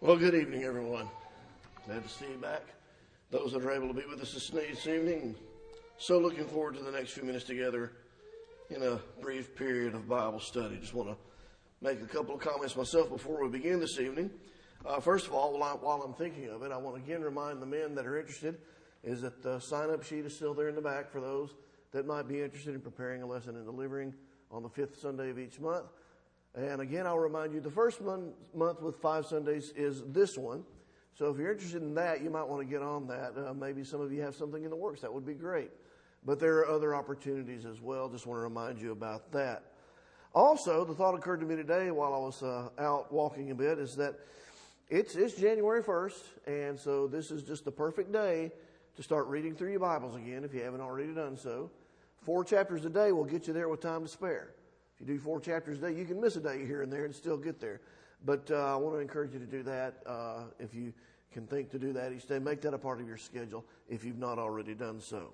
Well, good evening, everyone. Glad to see you back. Those that are able to be with us this evening, so looking forward to the next few minutes together in a brief period of Bible study. Just want to make a couple of comments myself before we begin this evening. First of all, while I'm thinking of it, I want to again remind the men that are interested is that the sign-up sheet is still there in the back for those that might be interested in preparing a lesson and delivering on the fifth Sunday of each month. And again, I'll remind you, the first month with 5 Sundays is this one. So if you're interested in that, you might want to get on that. Maybe some of you have something in the works. That would be great. But there are other opportunities as well. Just want to remind you about that. Also, the thought occurred to me today while I was out walking a bit is that it's January 1st. And so this is just the perfect day to start reading through your Bibles again if you haven't already done so. 4 chapters a day will get you there with time to spare. If you do 4 chapters a day, you can miss a day here and there and still get there. But I want to encourage you to do that if you can think to do that each day. Make that a part of your schedule if you've not already done so.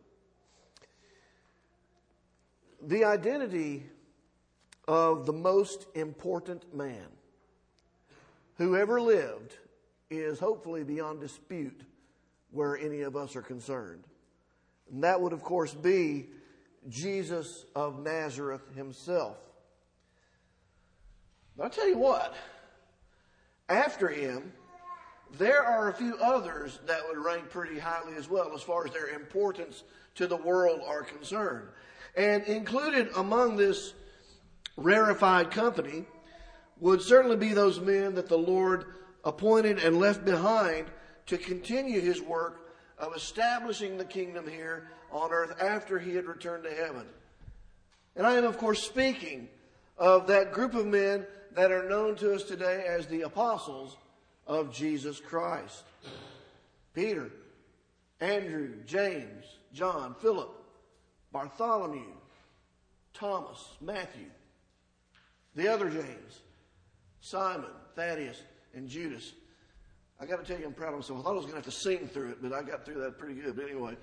The identity of the most important man who ever lived is hopefully beyond dispute where any of us are concerned. And that would, of course, be Jesus of Nazareth himself. But I'll tell you what, after him, there are a few others that would rank pretty highly as well as far as their importance to the world are concerned. And included among this rarefied company would certainly be those men that the Lord appointed and left behind to continue his work of establishing the kingdom here on earth after he had returned to heaven. And I am, of course, speaking of that group of men that are known to us today as the apostles of Jesus Christ. Peter, Andrew, James, John, Philip, Bartholomew, Thomas, Matthew, the other James, Simon, Thaddeus, and Judas. I got to tell you, I'm proud of myself. I thought I was going to have to sing through it, but I got through that pretty good. But anyway.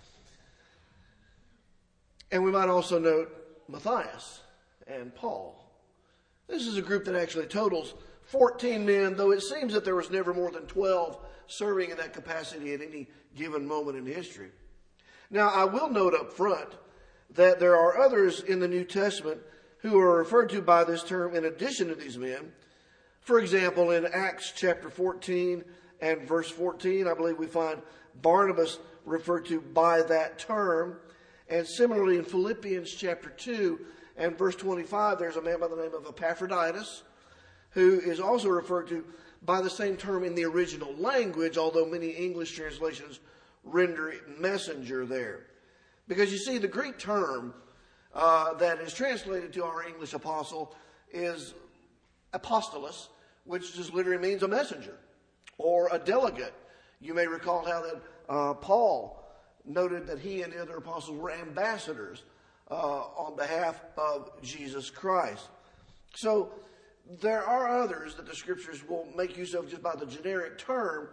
And we might also note Matthias and Paul. This is a group that actually totals 14 men, though it seems that there was never more than 12 serving in that capacity at any given moment in history. Now, I will note up front that there are others in the New Testament who are referred to by this term in addition to these men. For example, in Acts chapter 14 and verse 14, I believe we find Barnabas referred to by that term. And similarly in Philippians chapter 2 and verse 25, there's a man by the name of Epaphroditus who is also referred to by the same term in the original language, although many English translations render it messenger there. Because you see, the Greek term that is translated to our English apostle is apostolos, which just literally means a messenger or a delegate. You may recall how that Paul noted that he and the other apostles were ambassadors on behalf of Jesus Christ. So there are others that the scriptures will make use of just by the generic term.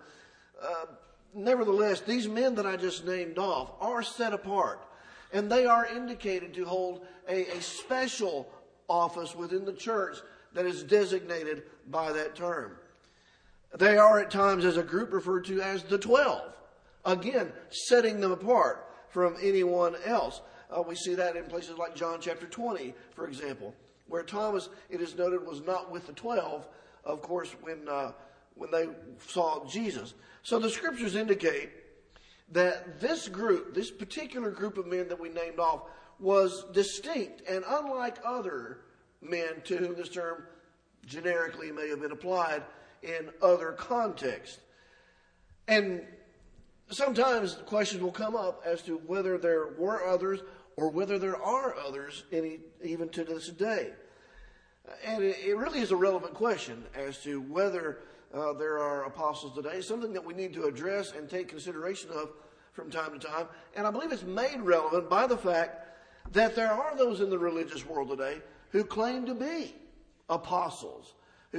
Nevertheless, these men that I just named off are set apart, and they are indicated to hold a special office within the church that is designated by that term. They are at times as a group referred to as the 12. Again, setting them apart from anyone else. We see that in places like John chapter 20, for example, where Thomas, it is noted, was not with the 12, of course, when they saw Jesus. So the scriptures indicate that this group, this particular group of men that we named off, was distinct and unlike other men to whom this term generically may have been applied in other contexts. And sometimes questions will come up as to whether there were others or whether there are others even to this day. And it really is a relevant question as to whether there are apostles today, something that we need to address and take consideration of from time to time. And I believe it's made relevant by the fact that there are those in the religious world today who claim to be apostles,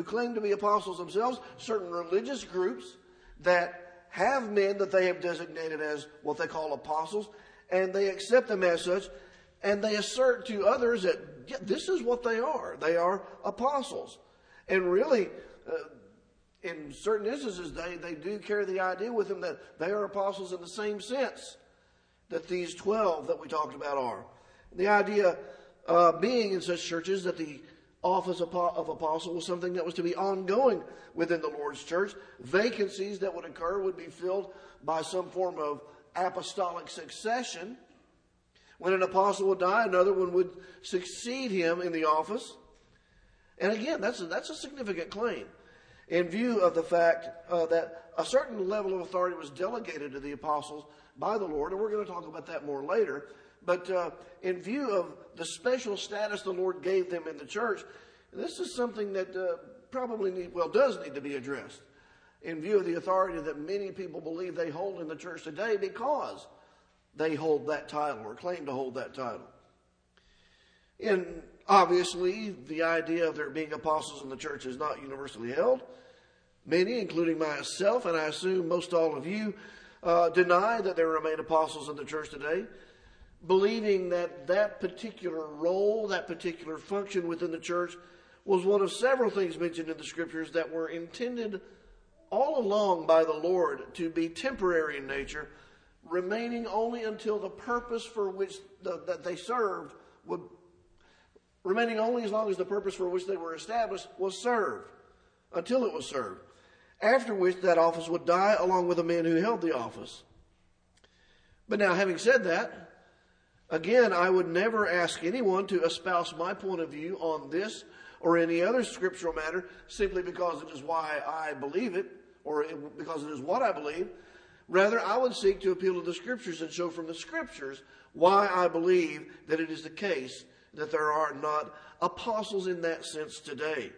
themselves, certain religious groups that have men that they have designated as what they call apostles, and they accept them as such, and they assert to others that this is what they are. They are apostles. And really, in certain instances, they do carry the idea with them that they are apostles in the same sense that these 12 that we talked about are. The idea being in such churches that the office of apostle was something that was to be ongoing within the Lord's church. Vacancies that would occur would be filled by some form of apostolic succession. When an apostle would die, another one would succeed him in the office. And again, that's a significant claim in view of the fact that a certain level of authority was delegated to the apostles by the Lord, and we're going to talk about that more later. But in view of the special status the Lord gave them in the church, this is something that does need to be addressed in view of the authority that many people believe they hold in the church today because they hold that title or claim to hold that title. And obviously, the idea of there being apostles in the church is not universally held. Many, including myself, and I assume most all of you, deny that there remain apostles in the church today, believing that that particular role, that particular function within the church was one of several things mentioned in the scriptures that were intended all along by the Lord to be temporary in nature, remaining only until the purpose for which that they served would, remaining only as long as the purpose for which they were established was served, until it was served, after which that office would die along with the men who held the office. But now, having said that, again, I would never ask anyone to espouse my point of view on this or any other scriptural matter simply because it is why I believe it or because it is what I believe. Rather, I would seek to appeal to the scriptures and show from the scriptures why I believe that it is the case that there are not apostles in that sense today.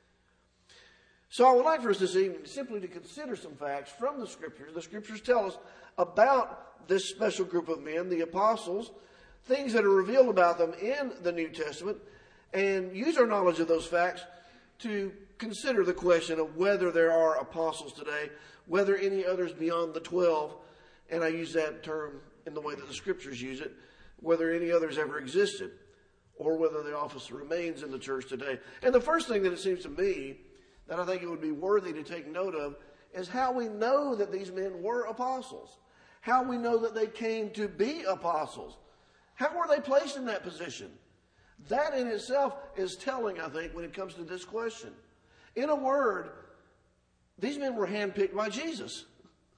So I would like for us this evening simply to consider some facts from the scriptures. The scriptures tell us about this special group of men, the apostles, things that are revealed about them in the New Testament, and use our knowledge of those facts to consider the question of whether there are apostles today, whether any others beyond the 12, and I use that term in the way that the scriptures use it, whether any others ever existed, or whether the office remains in the church today. And the first thing that it seems to me that I think it would be worthy to take note of is how we know that these men were apostles, how we know that they came to be apostles. How were they placed in that position? That in itself is telling, I think, when it comes to this question. In a word, these men were handpicked by Jesus.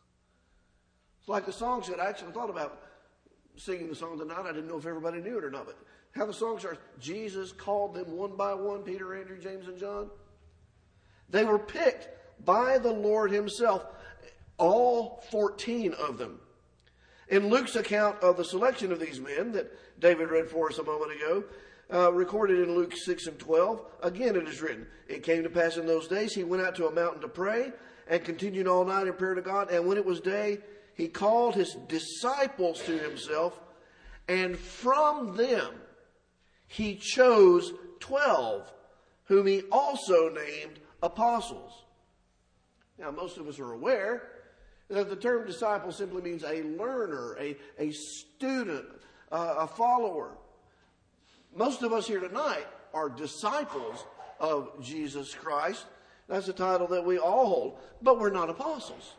It's like the song said. I actually thought about singing the song tonight. I didn't know if everybody knew it or not. But how the song starts, Jesus called them one by one, Peter, Andrew, James, and John. They were picked by the Lord himself, all 14 of them. In Luke's account of the selection of these men that David read for us a moment ago, recorded in Luke 6 and 12, again it is written, it came to pass in those days, he went out to a mountain to pray and continued all night in prayer to God. And when it was day, he called his disciples to himself, and from them he chose 12, whom he also named apostles. Now, most of us are aware that the term disciple simply means a learner, a student, a follower. Most of us here tonight are disciples of Jesus Christ. That's a title that we all hold, but we're not apostles.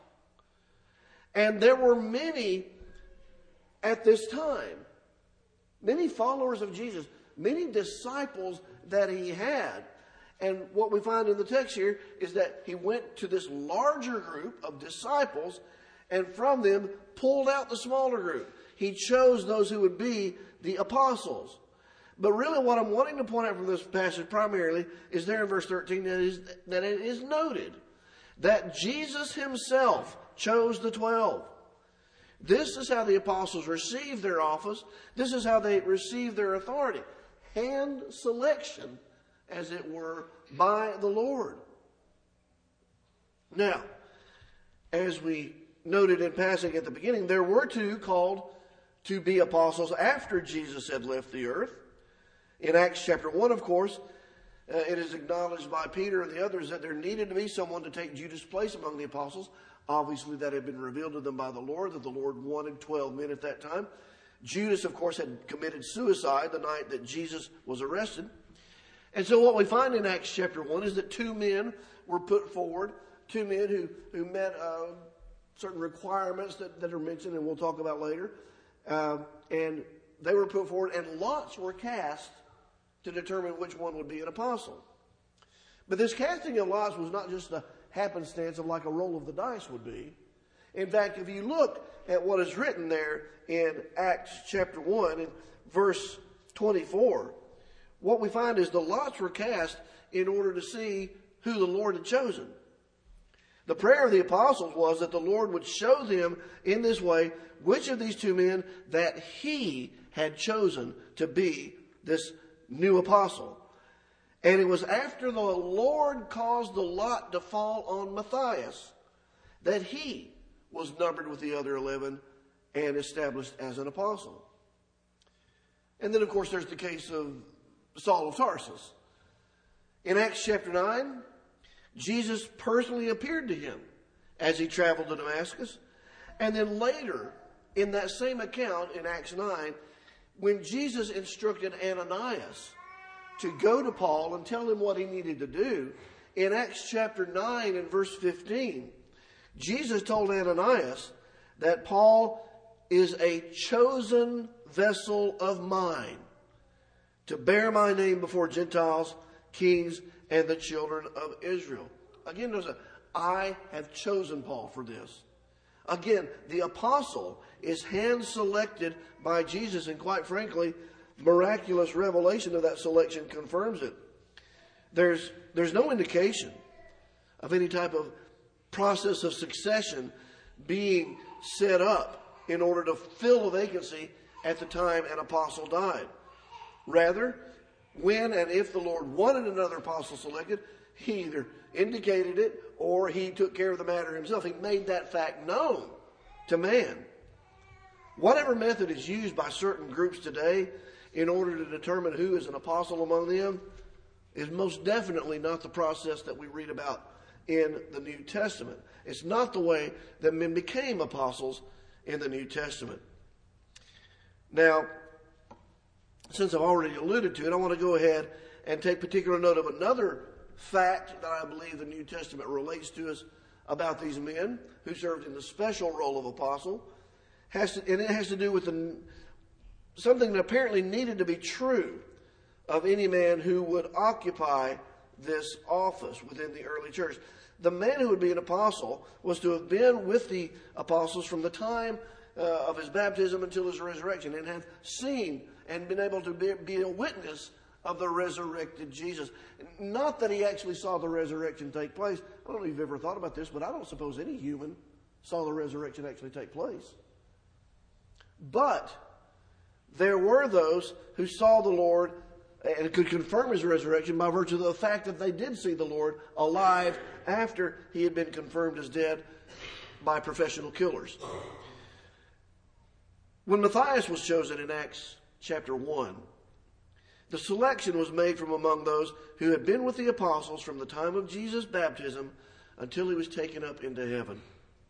And there were many at this time, many followers of Jesus, many disciples that he had. And what we find in the text here is that he went to this larger group of disciples and from them pulled out the smaller group. He chose those who would be the apostles. But really what I'm wanting to point out from this passage primarily is there in verse 13 that it is noted that Jesus himself chose the 12. This is how the apostles received their office. This is how they received their authority. Hand selection, as it were, by the Lord. Now, as we noted in passing at the beginning, there were two called to be apostles after Jesus had left the earth. In Acts chapter 1, of course, it is acknowledged by Peter and the others that there needed to be someone to take Judas' place among the apostles. Obviously, that had been revealed to them by the Lord, that the Lord wanted 12 men at that time. Judas, of course, had committed suicide the night that Jesus was arrested. And so what we find in Acts chapter 1 is that two men were put forward two men who met certain requirements that are mentioned and we'll talk about later. And they were put forward, and lots were cast to determine which one would be an apostle. But this casting of lots was not just a happenstance of like a roll of the dice would be. In fact, if you look at what is written there in Acts chapter 1 and verse 24, what we find is the lots were cast in order to see who the Lord had chosen. The prayer of the apostles was that the Lord would show them in this way which of these two men that he had chosen to be this new apostle. And it was after the Lord caused the lot to fall on Matthias that he was numbered with the other 11 and established as an apostle. And then, of course, there's the case of Saul of Tarsus. In Acts chapter 9, Jesus personally appeared to him as he traveled to Damascus. And then later, in that same account in Acts 9, when Jesus instructed Ananias to go to Paul and tell him what he needed to do, in Acts chapter 9 and verse 15, Jesus told Ananias that Paul is a chosen vessel of mine to bear my name before Gentiles, kings, and the children of Israel. Again, there's I have chosen Paul for this. Again, the apostle is hand-selected by Jesus, and quite frankly, miraculous revelation of that selection confirms it. There's no indication of any type of process of succession being set up in order to fill a vacancy at the time an apostle died. Rather, when and if the Lord wanted another apostle selected, he either indicated it or he took care of the matter himself. He made that fact known to man. Whatever method is used by certain groups today in order to determine who is an apostle among them is most definitely not the process that we read about in the New Testament. It's not the way that men became apostles in the New Testament. Now, since I've already alluded to it, I want to go ahead and take particular note of another fact that I believe the New Testament relates to us about these men who served in the special role of apostle. And it has to do with something that apparently needed to be true of any man who would occupy this office within the early church. The man who would be an apostle was to have been with the apostles from the time of his baptism until his resurrection, and have seen and been able to be a witness of the resurrected Jesus. Not that he actually saw the resurrection take place. I don't know if you've ever thought about this, but I don't suppose any human saw the resurrection actually take place. But there were those who saw the Lord and could confirm his resurrection by virtue of the fact that they did see the Lord alive after he had been confirmed as dead by professional killers. When Matthias was chosen in Acts chapter 1, the selection was made from among those who had been with the apostles from the time of Jesus' baptism until he was taken up into heaven.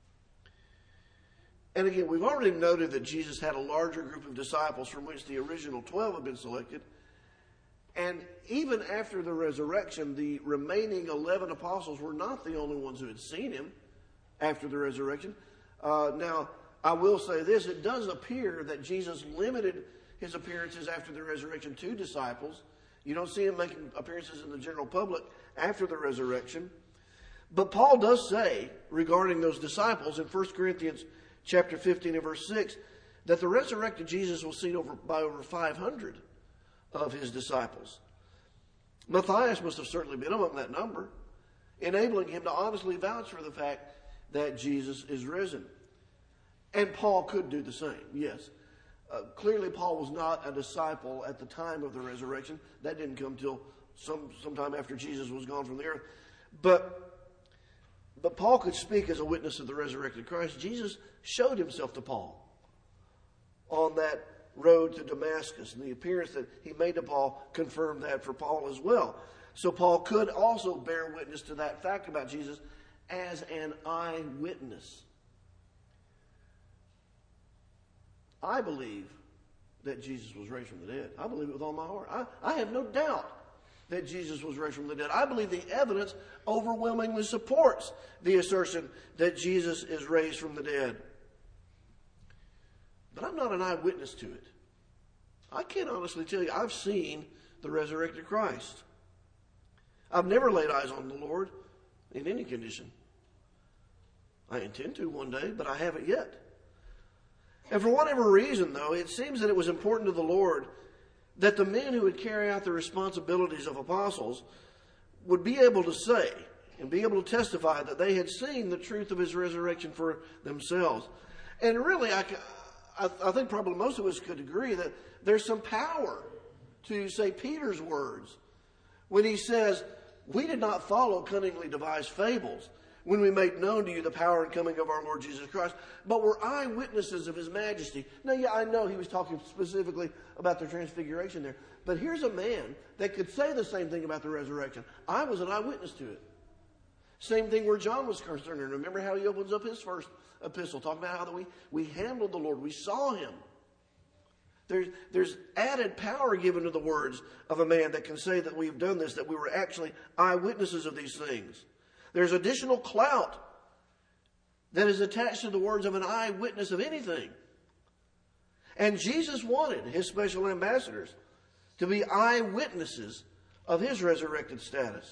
And again, we've already noted that Jesus had a larger group of disciples from which the original 12 had been selected. And even after the resurrection, the remaining 11 apostles were not the only ones who had seen him after the resurrection. Now, I will say this, it does appear that Jesus limited his appearances after the resurrection to disciples. You don't see him making appearances in the general public after the resurrection. But Paul does say regarding those disciples in 1 Corinthians chapter 15 and verse 6 that the resurrected Jesus was seen by over 500 of his disciples. Matthias must have certainly been among that number, enabling him to honestly vouch for the fact that Jesus is risen. And Paul could do the same, yes. Clearly, Paul was not a disciple at the time of the resurrection. That didn't come till sometime after Jesus was gone from the earth. But Paul could speak as a witness of the resurrected Christ. Jesus showed himself to Paul on that road to Damascus, and the appearance that he made to Paul confirmed that for Paul as well. So Paul could also bear witness to that fact about Jesus as an eyewitness. I believe that Jesus was raised from the dead. I believe it with all my heart. I have no doubt that Jesus was raised from the dead. I believe the evidence overwhelmingly supports the assertion that Jesus is raised from the dead. But I'm not an eyewitness to it. I can't honestly tell you I've seen the resurrected Christ. I've never laid eyes on the Lord in any condition. I intend to one day, but I haven't yet. And for whatever reason, though, it seems that it was important to the Lord that the men who would carry out the responsibilities of apostles would be able to say and be able to testify that they had seen the truth of his resurrection for themselves. And really, I think probably most of us could agree that there's some power to, say, Peter's words when he says, "We did not follow cunningly devised fables when we made known to you the power and coming of our Lord Jesus Christ, but were eyewitnesses of his majesty." Now, yeah, I know he was talking specifically about the transfiguration there, but here's a man that could say the same thing about the resurrection. I was an eyewitness to it. Same thing where John was concerned. And remember how he opens up his first epistle, talking about how we handled the Lord. We saw him. There's added power given to the words of a man that can say that we've done this, that we were actually eyewitnesses of these things. There's additional clout that is attached to the words of an eyewitness of anything. And Jesus wanted his special ambassadors to be eyewitnesses of his resurrected status.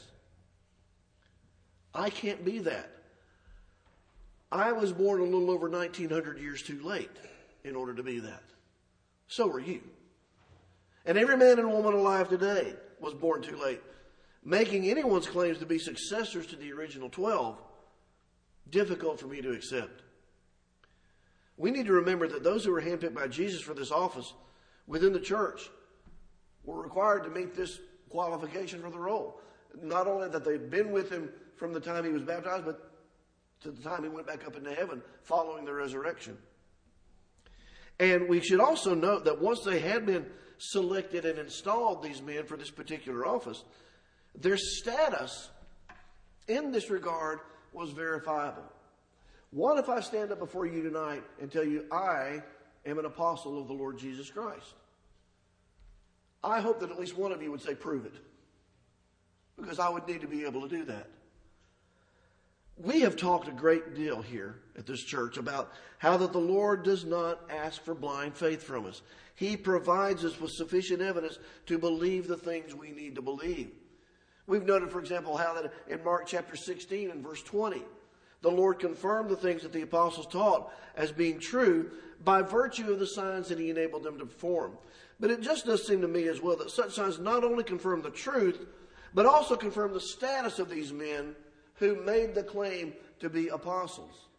I can't be that. I was born a little over 1900 years too late in order to be that. So were you. And every man and woman alive today was born too late, making anyone's claims to be successors to the original 12 difficult for me to accept. We need to remember that those who were handpicked by Jesus for this office within the church were required to meet this qualification for the role. Not only that they'd been with him from the time he was baptized, but to the time he went back up into heaven following the resurrection. And we should also note that once they had been selected and installed, these men, for this particular office, their status in this regard was verifiable. What if I stand up before you tonight and tell you I am an apostle of the Lord Jesus Christ? I hope that at least one of you would say, "Prove it," because I would need to be able to do that. We have talked a great deal here at this church about how that the Lord does not ask for blind faith from us. He provides us with sufficient evidence to believe the things we need to believe. We've noted, for example, how that in Mark chapter 16 and verse 20, the Lord confirmed the things that the apostles taught as being true by virtue of the signs that he enabled them to perform. But it just does seem to me as well that such signs not only confirm the truth, but also confirm the status of these men who made the claim to be apostles.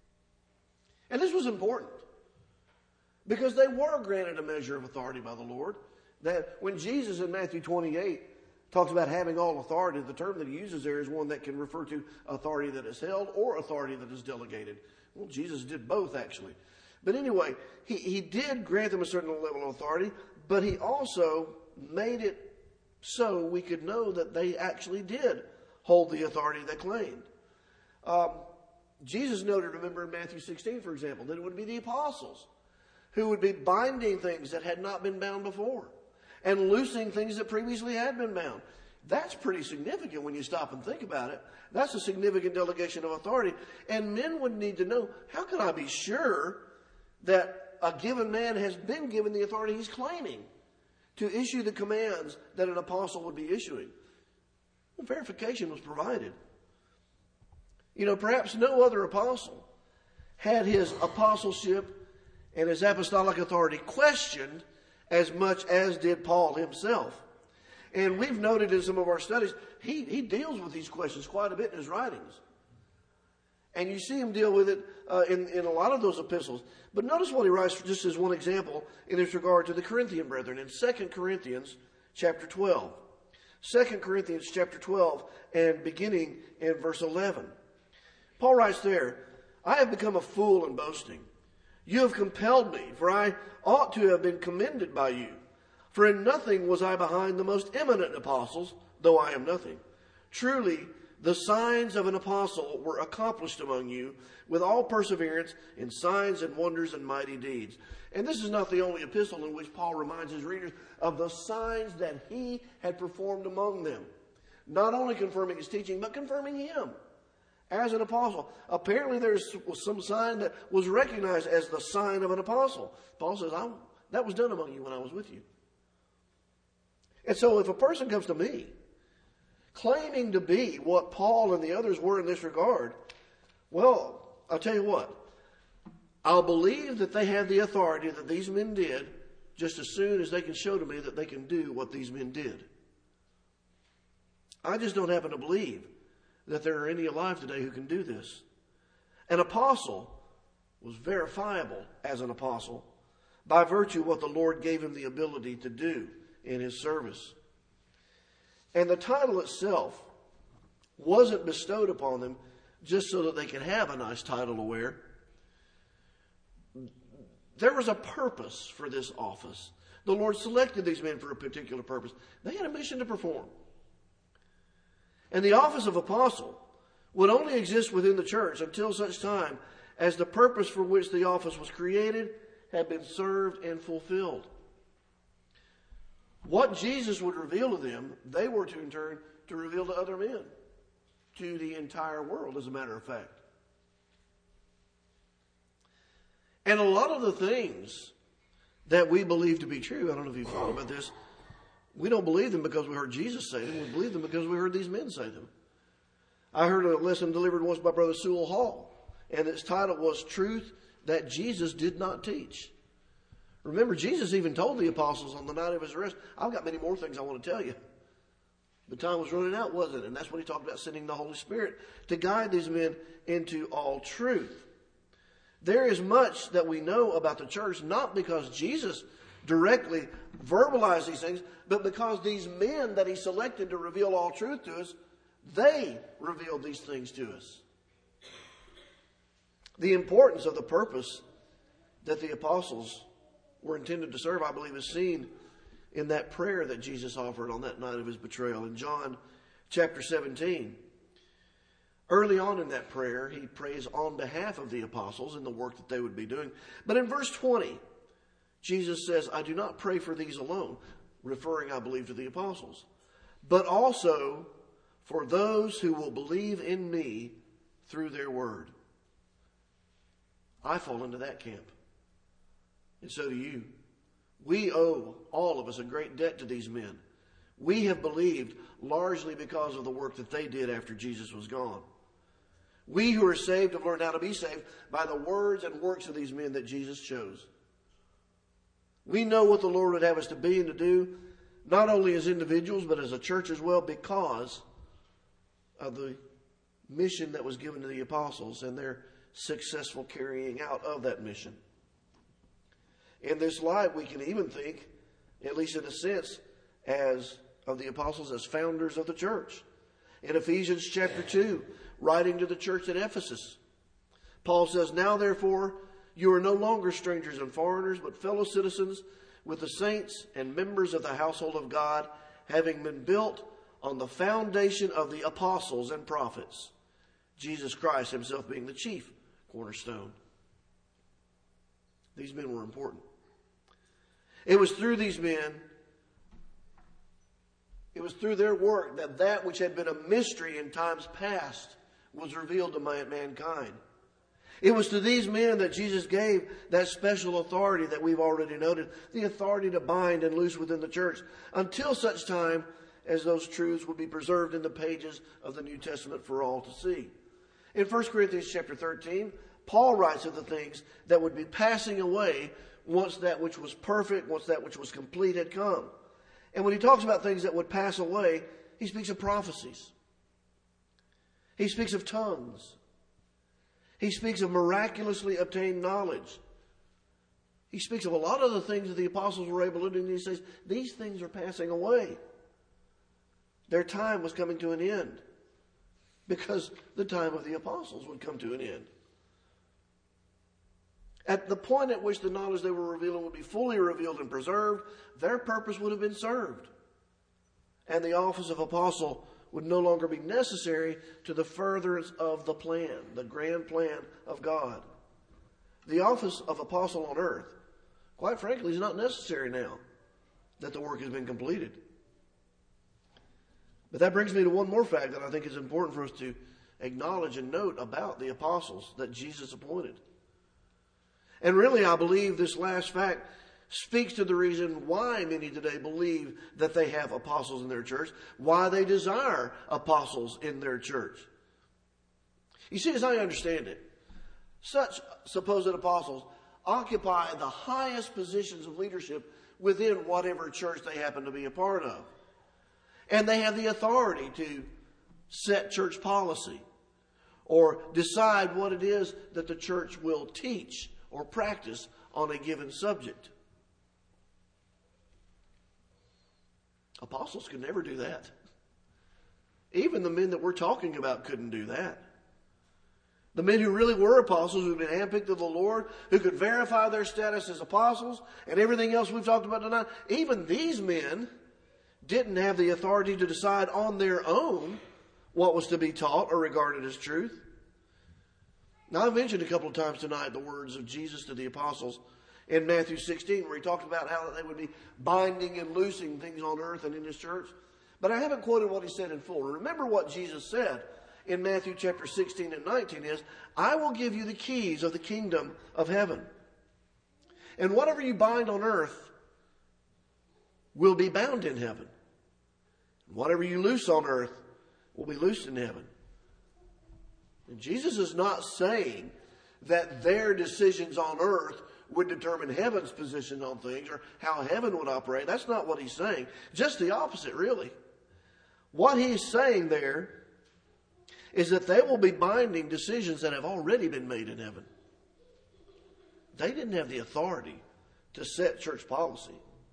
And this was important because they were granted a measure of authority by the Lord. That when Jesus in Matthew 28 talks about having all authority, the term that he uses there is one that can refer to authority that is held or authority that is delegated. Well, Jesus did both, actually. But anyway, he did grant them a certain level of authority, but he also made it so we could know that they actually did hold the authority they claimed. Jesus noted, remember in Matthew 16, for example, that it would be the apostles who would be binding things that had not been bound before and loosing things that previously had been bound. That's pretty significant when you stop and think about it. That's a significant delegation of authority. And men would need to know, how can I be sure that a given man has been given the authority he's claiming to issue the commands that an apostle would be issuing? Well, verification was provided. You know, perhaps no other apostle had his apostleship and his apostolic authority questioned as much as did Paul himself. And we've noted in some of our studies, he deals with these questions quite a bit in his writings. And you see him deal with it in a lot of those epistles. But notice what he writes, just as one example, in this regard to the Corinthian brethren, in 2 Corinthians chapter 12. 2 Corinthians chapter 12 and beginning in verse 11. Paul writes there, "I have become a fool in boasting. You have compelled me, for I ought to have been commended by you. For in nothing was I behind the most eminent apostles, though I am nothing. Truly, the signs of an apostle were accomplished among you with all perseverance in signs and wonders and mighty deeds. And this is not the only epistle in which Paul reminds his readers of the signs that he had performed among them. Not only confirming his teaching, but confirming him as an apostle. Apparently there was some sign that was recognized as the sign of an apostle. Paul says, that was done among you when I was with you. And so if a person comes to me claiming to be what Paul and the others were in this regard, well, I'll tell you what. I'll believe that they have the authority that these men did just as soon as they can show to me that they can do what these men did. I just don't happen to believe that there are any alive today who can do this. An apostle was verifiable as an apostle by virtue of what the Lord gave him the ability to do in his service. And the title itself wasn't bestowed upon them just so that they could have a nice title to wear. There was a purpose for this office. The Lord selected these men for a particular purpose. They had a mission to perform. And the office of apostle would only exist within the church until such time as the purpose for which the office was created had been served and fulfilled. What Jesus would reveal to them, they were to in turn to reveal to other men, to the entire world, as a matter of fact. And a lot of the things that we believe to be true, I don't know if you've thought about this, we don't believe them because we heard Jesus say them. We believe them because we heard these men say them. I heard a lesson delivered once by Brother Sewell Hall, and its title was Truth That Jesus Did Not Teach. Remember, Jesus even told the apostles on the night of his arrest, I've got many more things I want to tell you. The time was running out, wasn't it? And that's when he talked about sending the Holy Spirit to guide these men into all truth. There is much that we know about the church, not because Jesus directly verbalized these things, but because these men that he selected to reveal all truth to us, they revealed these things to us. The importance of the purpose that the apostles were intended to serve, I believe, is seen in that prayer that Jesus offered on that night of his betrayal in John chapter 17. Early on in that prayer, he prays on behalf of the apostles and the work that they would be doing. But in verse 20, Jesus says, I do not pray for these alone, referring, I believe, to the apostles, but also for those who will believe in me through their word. I fall into that camp. And so do you. We owe, all of us, a great debt to these men. We have believed largely because of the work that they did after Jesus was gone. We who are saved have learned how to be saved by the words and works of these men that Jesus chose. We know what the Lord would have us to be and to do, not only as individuals, but as a church as well, because of the mission that was given to the apostles and their successful carrying out of that mission. In this light, we can even think, at least in a sense, as of the apostles as founders of the church. In Ephesians chapter 2, writing to the church at Ephesus, Paul says, Now therefore, you are no longer strangers and foreigners, but fellow citizens with the saints and members of the household of God, having been built on the foundation of the apostles and prophets, Jesus Christ himself being the chief cornerstone. These men were important. It was through these men, it was through their work that which had been a mystery in times past was revealed to mankind. It was to these men that Jesus gave that special authority that we've already noted, the authority to bind and loose within the church, until such time as those truths would be preserved in the pages of the New Testament for all to see. In 1 Corinthians chapter 13, Paul writes of the things that would be passing away once that which was perfect, once that which was complete had come. And when he talks about things that would pass away, he speaks of prophecies. He speaks of tongues. He speaks of miraculously obtained knowledge. He speaks of a lot of the things that the apostles were able to do, and he says, these things are passing away. Their time was coming to an end, because the time of the apostles would come to an end. At the point at which the knowledge they were revealing would be fully revealed and preserved, their purpose would have been served. And the office of apostle would no longer be necessary to the furtherance of the plan, the grand plan of God. The office of apostle on earth, quite frankly, is not necessary now that the work has been completed. But that brings me to one more fact that I think is important for us to acknowledge and note about the apostles that Jesus appointed. And really, I believe this last fact speaks to the reason why many today believe that they have apostles in their church, why they desire apostles in their church. You see, as I understand it, such supposed apostles occupy the highest positions of leadership within whatever church they happen to be a part of. And they have the authority to set church policy or decide what it is that the church will teach or practice on a given subject. Apostles could never do that. Even the men that we're talking about couldn't do that. The men who really were apostles, who've been handpicked of the Lord, who could verify their status as apostles, and everything else we've talked about tonight, even these men didn't have the authority to decide on their own what was to be taught or regarded as truth. Now, I've mentioned a couple of times tonight the words of Jesus to the apostles in Matthew 16, where he talked about how they would be binding and loosing things on earth and in his church. But I haven't quoted what he said in full. Remember what Jesus said in Matthew chapter 16 and 19 is, I will give you the keys of the kingdom of heaven. And whatever you bind on earth will be bound in heaven. Whatever you loose on earth will be loosed in heaven. And Jesus is not saying that their decisions on earth would determine heaven's position on things or how heaven would operate. That's not what he's saying. Just the opposite, really. What he's saying there is that they will be binding decisions that have already been made in heaven. They didn't have the authority to set church policy.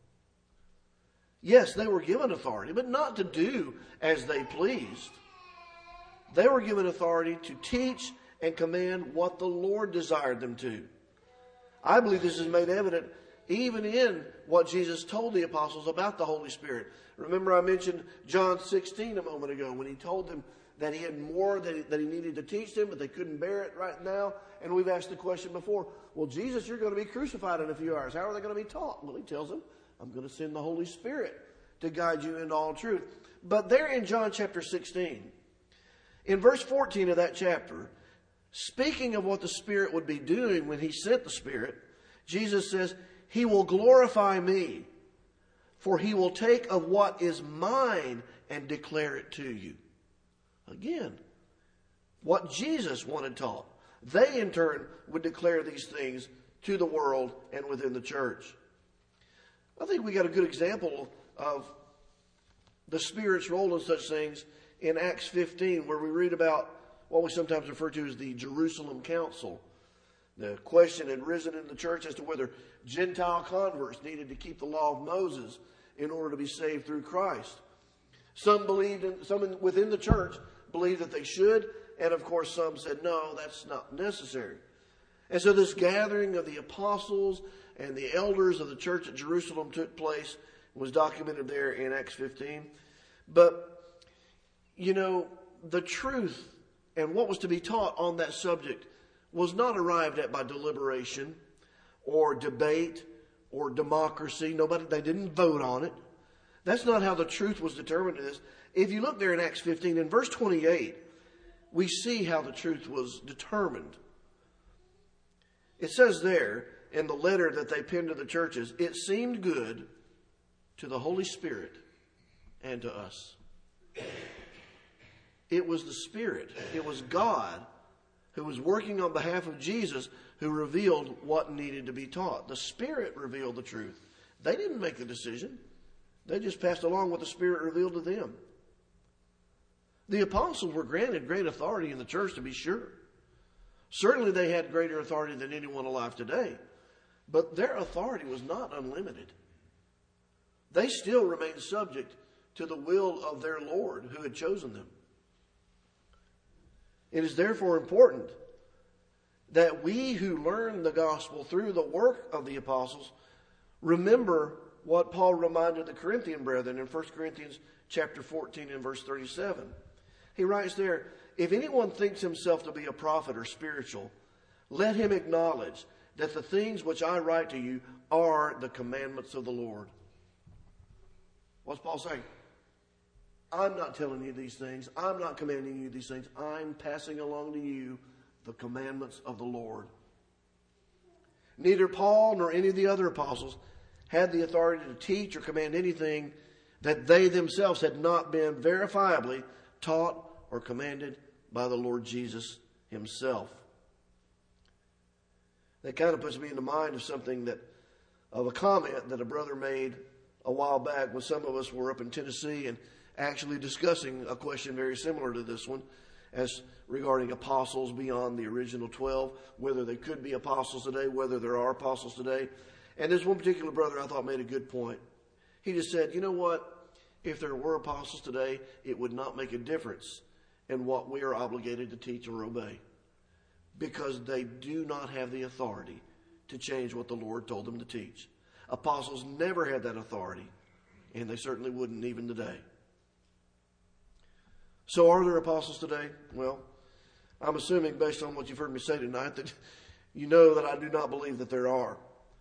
Yes, they were given authority, but not to do as they pleased. They were given authority to teach and command what the Lord desired them to. I believe this is made evident even in what Jesus told the apostles about the Holy Spirit. Remember I mentioned John 16 a moment ago when he told them that he had more that he needed to teach them, but they couldn't bear it right now. And we've asked the question before, well, Jesus, you're going to be crucified in a few hours. How are they going to be taught? Well, he tells them, I'm going to send the Holy Spirit to guide you into all truth. But there in John chapter 16, in verse 14 of that chapter, speaking of what the Spirit would be doing when he sent the Spirit, Jesus says, he will glorify me, for he will take of what is mine and declare it to you. Again, what Jesus wanted taught. They in turn would declare these things to the world and within the church. I think we got a good example of the Spirit's role in such things in Acts 15, where we read about what we sometimes refer to as the Jerusalem Council. The question had risen in the church as to whether Gentile converts needed to keep the law of Moses in order to be saved through Christ. Some within the church believed that they should, and of course some said, no, that's not necessary. And so this gathering of the apostles and the elders of the church at Jerusalem took place, was documented there in Acts 15. But, the truth and what was to be taught on that subject was not arrived at by deliberation or debate or democracy. They didn't vote on it. That's not how the truth was determined in this. If you look there in Acts 15, in verse 28, we see how the truth was determined. It says there in the letter that they penned to the churches, it seemed good to the Holy Spirit and to us. It was the Spirit, it was God who was working on behalf of Jesus who revealed what needed to be taught. The Spirit revealed the truth. They didn't make the decision. They just passed along what the Spirit revealed to them. The apostles were granted great authority in the church, to be sure. Certainly they had greater authority than anyone alive today. But their authority was not unlimited. They still remained subject to the will of their Lord who had chosen them. It is therefore important that we who learn the gospel through the work of the apostles remember what Paul reminded the Corinthian brethren in 1 Corinthians chapter 14 and verse 37. He writes there, if anyone thinks himself to be a prophet or spiritual, let him acknowledge that the things which I write to you are the commandments of the Lord. What's Paul saying? I'm not telling you these things. I'm not commanding you these things. I'm passing along to you the commandments of the Lord. Neither Paul nor any of the other apostles had the authority to teach or command anything that they themselves had not been verifiably taught or commanded by the Lord Jesus himself. That kind of puts me in the mind of a comment that a brother made a while back when some of us were up in Tennessee and actually discussing a question very similar to this one, as regarding apostles beyond the original 12, whether they could be apostles today, whether there are apostles today. And this one particular brother I thought made a good point. He just said, you know what? If there were apostles today, it would not make a difference in what we are obligated to teach or obey, because they do not have the authority to change what the Lord told them to teach. Apostles never had that authority, and they certainly wouldn't even today. So are there apostles today? Well, I'm assuming based on what you've heard me say tonight that you know that I do not believe that there are.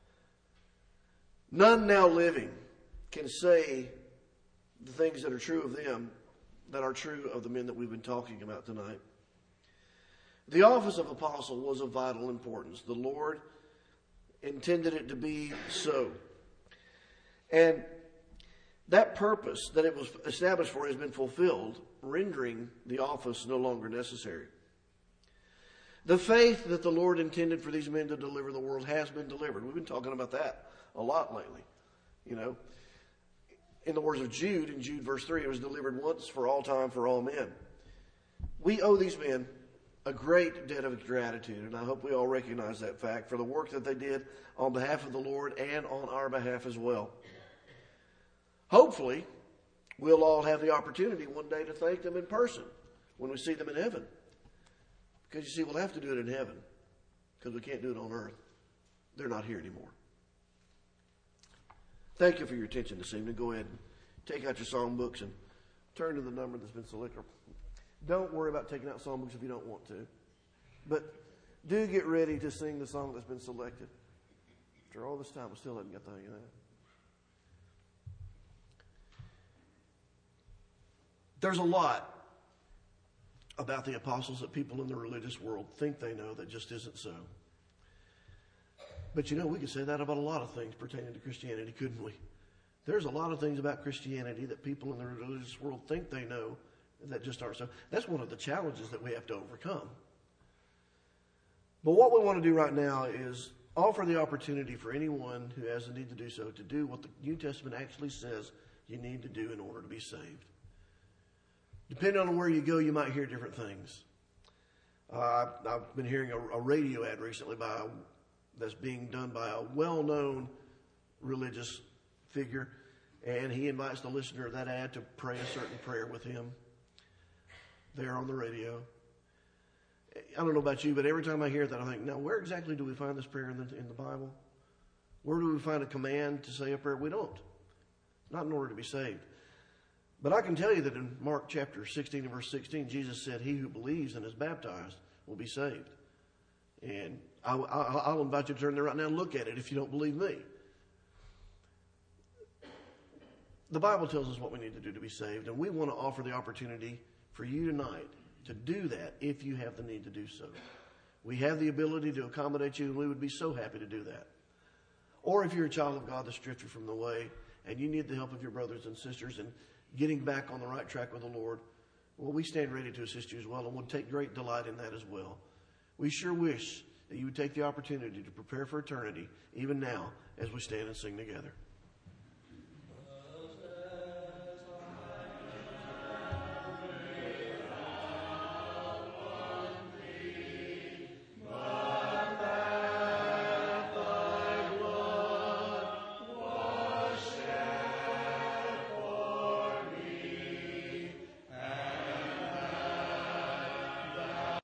None now living can say the things that are true of them that are true of the men that we've been talking about tonight. The office of apostle was of vital importance. The Lord intended it to be so. And that purpose that it was established for has been fulfilled, rendering the office no longer necessary. The faith that the Lord intended for these men to deliver the world has been delivered. We've been talking about that a lot lately. You know, in the words of Jude, in Jude verse 3, it was delivered once for all time for all men. We owe these men a great debt of gratitude, and I hope we all recognize that fact for the work that they did on behalf of the Lord and on our behalf as well. Hopefully, we'll all have the opportunity one day to thank them in person when we see them in heaven. Because you see, we'll have to do it in heaven because we can't do it on earth. They're not here anymore. Thank you for your attention this evening. Go ahead and take out your songbooks and turn to the number that's been selected. Don't worry about taking out songbooks if you don't want to. But do get ready to sing the song that's been selected. After all this time, we still haven't got the hang of that. There's a lot about the apostles that people in the religious world think they know that just isn't so. But you know, we could say that about a lot of things pertaining to Christianity, couldn't we? There's a lot of things about Christianity that people in the religious world think they know that just aren't so. That's one of the challenges that we have to overcome. But what we want to do right now is offer the opportunity for anyone who has the need to do so to do what the New Testament actually says you need to do in order to be saved. Depending on where you go, you might hear different things. I've been hearing a radio ad recently that's being done by a well-known religious figure, and he invites the listener of that ad to pray a certain prayer with him there on the radio. I don't know about you, but every time I hear that, I think, now where exactly do we find this prayer in the Bible? Where do we find a command to say a prayer? We don't. Not in order to be saved. But I can tell you that in Mark chapter 16 and verse 16, Jesus said, he who believes and is baptized will be saved. And I'll invite you to turn there right now and look at it if you don't believe me. The Bible tells us what we need to do to be saved, and we want to offer the opportunity for you tonight to do that if you have the need to do so. We have the ability to accommodate you, and we would be so happy to do that. Or if you're a child of God that's drifted from the way and you need the help of your brothers and sisters in getting back on the right track with the Lord, well, we stand ready to assist you as well, and we'll take great delight in that as well. We sure wish that you would take the opportunity to prepare for eternity, even now, as we stand and sing together.